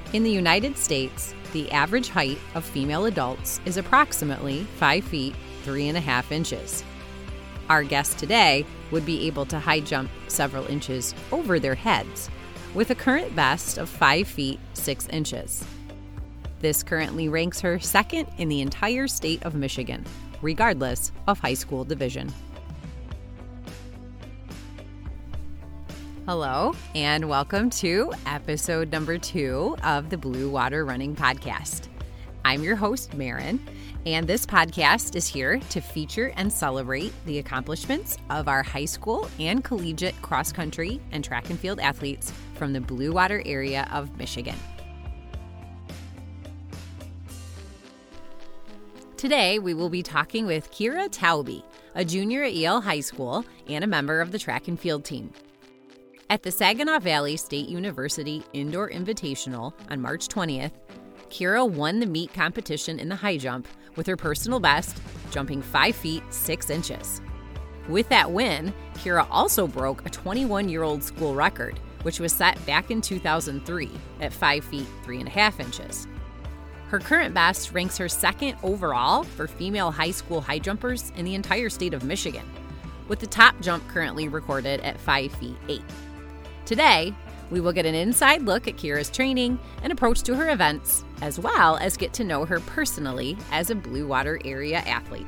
In the United States, the average height of female adults is approximately 5 feet 3.5 inches. Our guest today would be able to high jump several inches over their heads with a current best of 5 feet 6 inches. This currently ranks her second in the entire state of Michigan, regardless of high school division. Hello, and welcome to episode number 2 of the Blue Water Running Podcast. I'm your host, Maren, and this podcast is here to feature and celebrate the accomplishments of our high school and collegiate cross-country and track and field athletes from the Blue Water area of Michigan. Today, we will be talking with Kira Taube, a junior at Yale High School and a member of the track and field team. At the Saginaw Valley State University Indoor Invitational on March 20th, Kira won the meet competition in the high jump with her personal best, jumping 5 feet 6 inches. With that win, Kira also broke a 21-year-old school record, which was set back in 2003 at 5 feet 3.5 inches. Her current best ranks her second overall for female high school high jumpers in the entire state of Michigan, with the top jump currently recorded at 5 feet 8. Today, we will get an inside look at Kira's training and approach to her events, as well as get to know her personally as a Blue Water area athlete.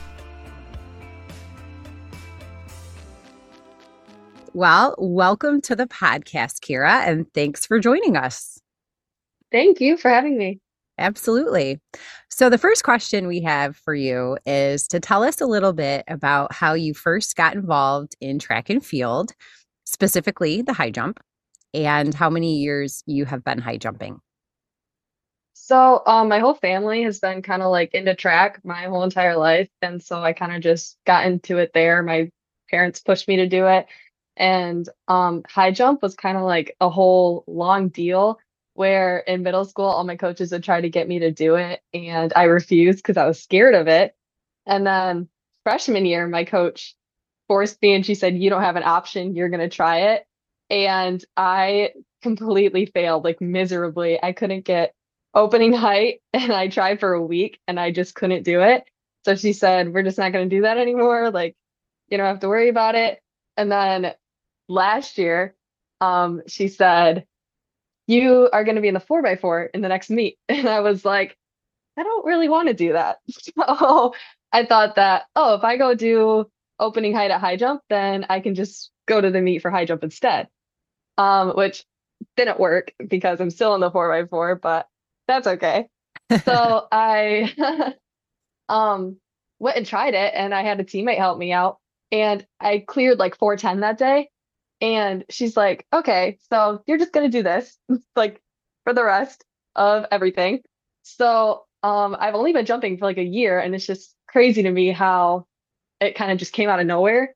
Well, welcome to the podcast, Kira, and thanks for joining us. Thank you for having me. Absolutely. So the first question we have for you is to tell us a little bit about how you first got involved in track and field, specifically the high jump, and how many years you have been high jumping. So, my whole family has been kind of like into track my whole entire life. And so I kind of just got into it there. My parents pushed me to do it. And high jump was kind of like a whole long deal where in middle school, all my coaches would try to get me to do it. And I refused because I was scared of it. And then freshman year, my coach forced me and she said, "You don't have an option. You're going to try it." And I completely failed, like miserably. I couldn't get opening height and I tried for a week and I just couldn't do it. So she said, "We're just not going to do that anymore. Like, you don't have to worry about it." And then last year, she said, "You are going to be in the 4x4 in the next meet." And I was like, I don't really want to do that. So I thought that, oh, if I go do opening height at high jump, then I can just go to the meet for high jump instead. Which didn't work because I'm still in the 4x4, but that's okay. So I went and tried it and I had a teammate help me out and I cleared like 410 that day. And she's like, "Okay, so you're just gonna do this like for the rest of everything." So I've only been jumping for like a year and it's just crazy to me how it kind of just came out of nowhere.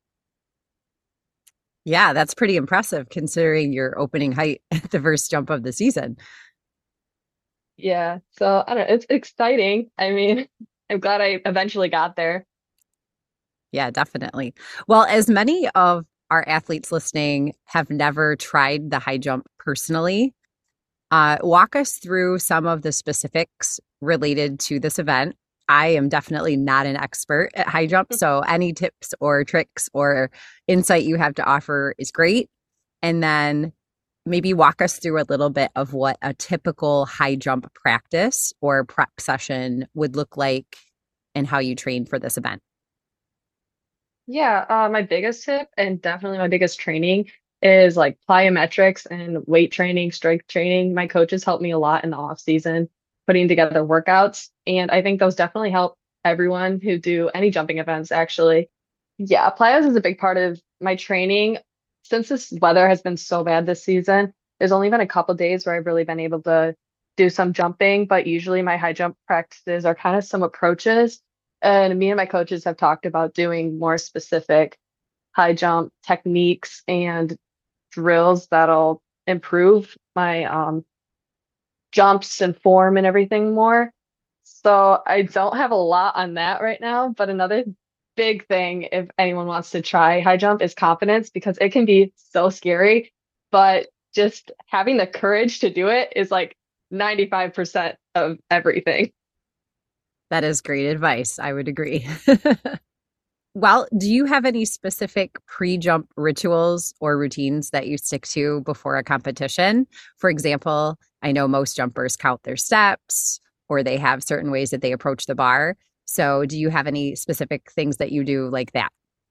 Yeah, that's pretty impressive considering your opening height at the first jump of the season. Yeah. So I don't know, it's exciting. I mean, I'm glad I eventually got there. Yeah, definitely. Well, as many of our athletes listening have never tried the high jump personally, walk us through some of the specifics related to this event. I am definitely not an expert at high jump, so any tips or tricks or insight you have to offer is great. And then maybe walk us through a little bit of what a typical high jump practice or prep session would look like and how you train for this event. Yeah, my biggest tip and definitely my biggest training is like plyometrics and weight training, strength training. My coaches help me a lot in the off season, putting together workouts, and I think those definitely help everyone who do any jumping events actually. Yeah, plyos is a big part of my training. Since this weather has been so bad this season, there's only been a couple days where I've really been able to do some jumping, but usually my high jump practices are kind of some approaches. And me and my coaches have talked about doing more specific high jump techniques and drills that'll improve my jumps and form and everything more. So I don't have a lot on that right now, but another big thing if anyone wants to try high jump is confidence because it can be so scary, but just having the courage to do it is like 95% of everything. That is great advice. I would agree. Well, do you have any specific pre-jump rituals or routines that you stick to before a competition? For example, I know most jumpers count their steps or they have certain ways that they approach the bar. So, do you have any specific things that you do like that?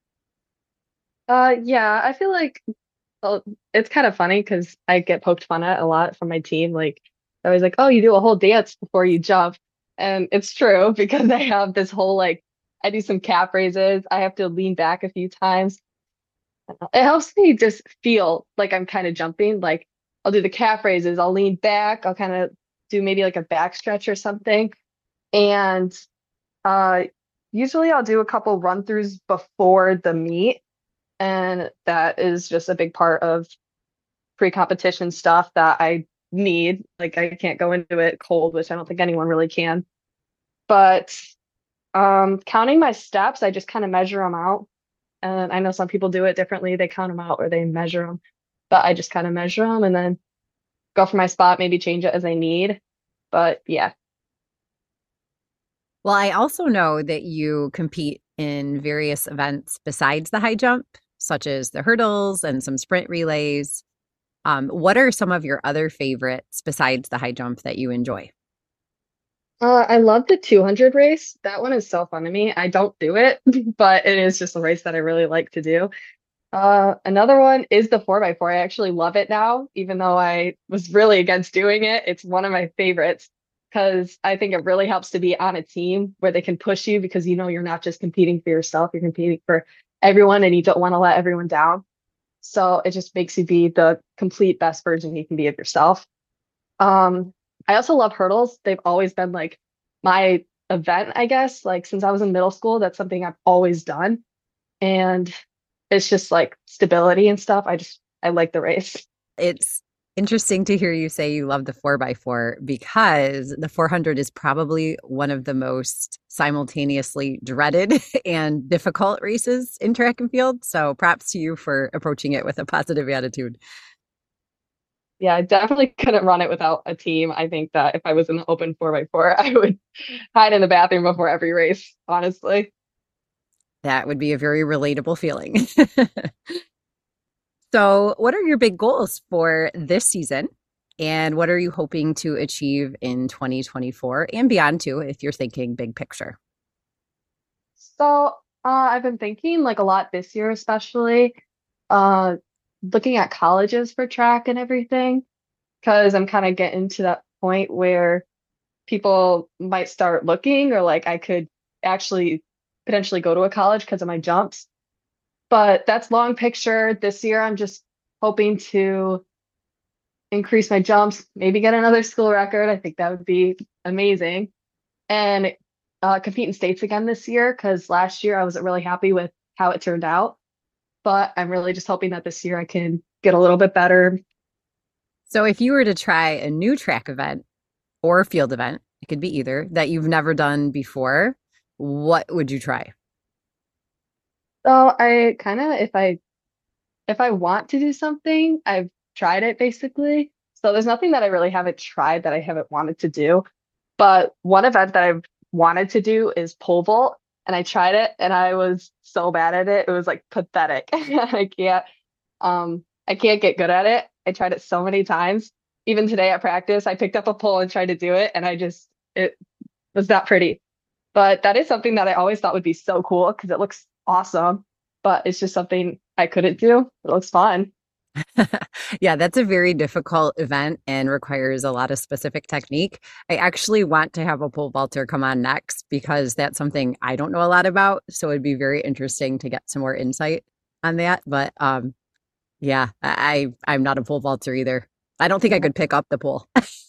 Yeah, I feel like well, it's kind of funny because I get poked fun at a lot from my team. Like, they're always like, "Oh, you do a whole dance before you jump," and it's true because I have this whole like I do some calf raises. I have to lean back a few times. It helps me just feel like I'm kind of jumping. Like I'll do the calf raises, I'll lean back, I'll kind of do maybe like a back stretch or something. And uh usually I'll do a couple run throughs before the meet. And that is just a big part of pre-competition stuff that I need. Like I can't go into it cold, which I don't think anyone really can. But counting my steps, I just kind of measure them out. And I know some people do it differently. They count them out or they measure them, but I just kind of measure them and then go for my spot, maybe change it as I need. But yeah. Well, I also know that you compete in various events besides the high jump, such as the hurdles and some sprint relays. What are some of your other favorites besides the high jump that you enjoy? I love the 200 race. That one is so fun to me. I don't do it, but it is just a race that I really like to do. Another one is the 4x4. I actually love it now, even though I was really against doing it. It's one of my favorites because I think it really helps to be on a team where they can push you because you know you're not just competing for yourself, you're competing for everyone and you don't want to let everyone down. So it just makes you be the complete best version you can be of yourself. Um, I also love hurdles. They've always been like my event, I guess. Like since I was in middle school, that's something I've always done. And it's just like stability and stuff. I like the race. It's interesting to hear you say you love the 4x4 because the 400 is probably one of the most simultaneously dreaded and difficult races in track and field. So props to you for approaching it with a positive attitude. Yeah, I definitely couldn't run it without a team. I think that if I was in the open 4x4, I would hide in the bathroom before every race, honestly. That would be a very relatable feeling. So, what are your big goals for this season? And what are you hoping to achieve in 2024 and beyond, too, if you're thinking big picture? So, I've been thinking like a lot this year, especially uh, looking at colleges for track and everything, because I'm kind of getting to that point where people might start looking, or like I could actually potentially go to a college because of my jumps. But that's long picture. This year, I'm just hoping to increase my jumps, maybe get another school record. I think that would be amazing. And compete in states again this year because last year I wasn't really happy with how it turned out. But I'm really just hoping that this year I can get a little bit better. So, if you were to try a new track event or a field event, it could be either that you've never done before, what would you try? So I kind of, if I want to do something, I've tried it basically. So there's nothing that I really haven't tried that I haven't wanted to do. But one event that I've wanted to do is pole vault, and I tried it, and I was so bad at it. It was like pathetic. I can't get good at it. I tried it so many times. Even today at practice, I picked up a pole and tried to do it, and it was not pretty. But that is something that I always thought would be so cool because it looks awesome. But it's just something I couldn't do. It looks fun. Yeah, that's a very difficult event and requires a lot of specific technique. I actually want to have a pole vaulter come on next because that's something I don't know a lot about. So it'd be very interesting to get some more insight on that. But yeah, I'm not a pole vaulter either. I don't think I Yeah. could pick up the pole.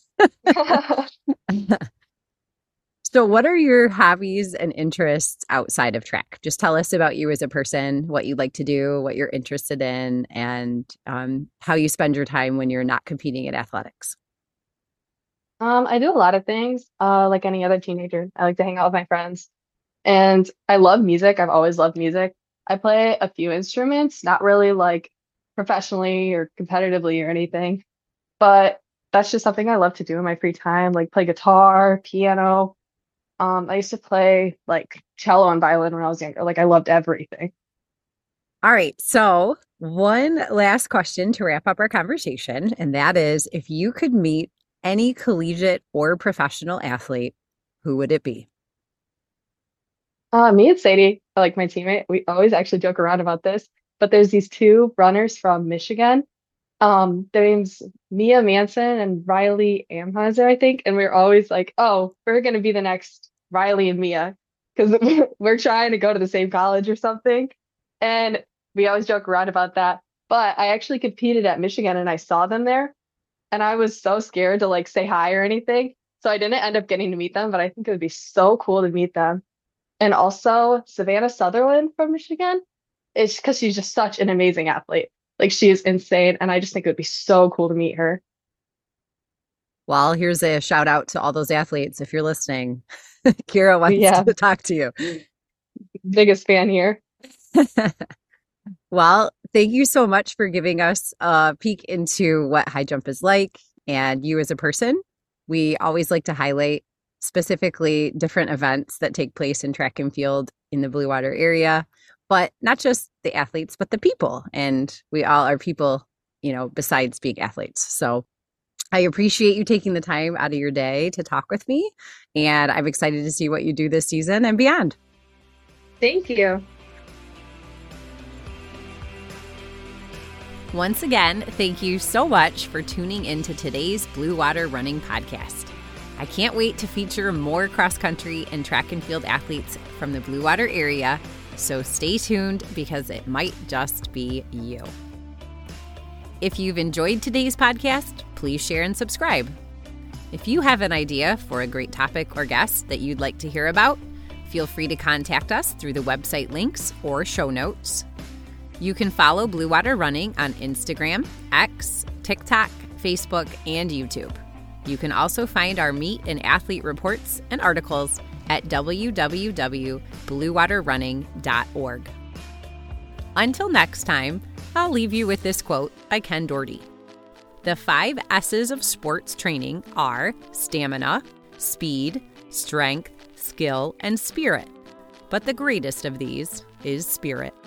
So, what are your hobbies and interests outside of track? Just tell us about you as a person, what you like to do, what you're interested in, and how you spend your time when you're not competing in athletics. I do a lot of things, like any other teenager. I like to hang out with my friends, and I love music. I've always loved music. I play a few instruments, not really like professionally or competitively or anything. But that's just something I love to do in my free time, like play guitar, piano. I used to play like cello and violin when I was younger. Like I loved everything. All right. So, one last question to wrap up our conversation, and that is if you could meet any collegiate or professional athlete, who would it be? Me and Sadie, like my teammate, we always actually joke around about this, but there's these two runners from Michigan. Their name's Mia Manson and Riley Amheiser, I think. And we're always like, oh, we're gonna be the next Riley and Mia because we're trying to go to the same college or something. And we always joke around about that. But I actually competed at Michigan and I saw them there, and I was so scared to like say hi or anything. So I didn't end up getting to meet them, but I think it would be so cool to meet them. And also Savannah Sutherland from Michigan is because she's just such an amazing athlete. Like she is insane. And I just think it would be so cool to meet her. Well, here's a shout out to all those athletes. If you're listening, Kira wants Yeah, to talk to you. biggest fan here. Well, thank you so much for giving us a peek into what high jump is like and you as a person. We always like to highlight specifically different events that take place in track and field in the Blue Water area, but not just the athletes, but the people. And we all are people, besides being athletes. So I appreciate you taking the time out of your day to talk with me. And I'm excited to see what you do this season and beyond. Thank you. Once again, thank you so much for tuning into today's Blue Water Running Podcast. I can't wait to feature more cross-country and track and field athletes from the Blue Water area, so stay tuned because it might just be you. If you've enjoyed today's podcast, please share and subscribe. If you have an idea for a great topic or guest that you'd like to hear about, feel free to contact us through the website links or show notes. You can follow Blue Water Running on Instagram, X, TikTok, Facebook, and YouTube. You can also find our meet and athlete reports and articles at www.bluewaterrunning.org. Until next time, I'll leave you with this quote by Ken Doherty. The 5 S's of sports training are stamina, speed, strength, skill, and spirit. But the greatest of these is spirit.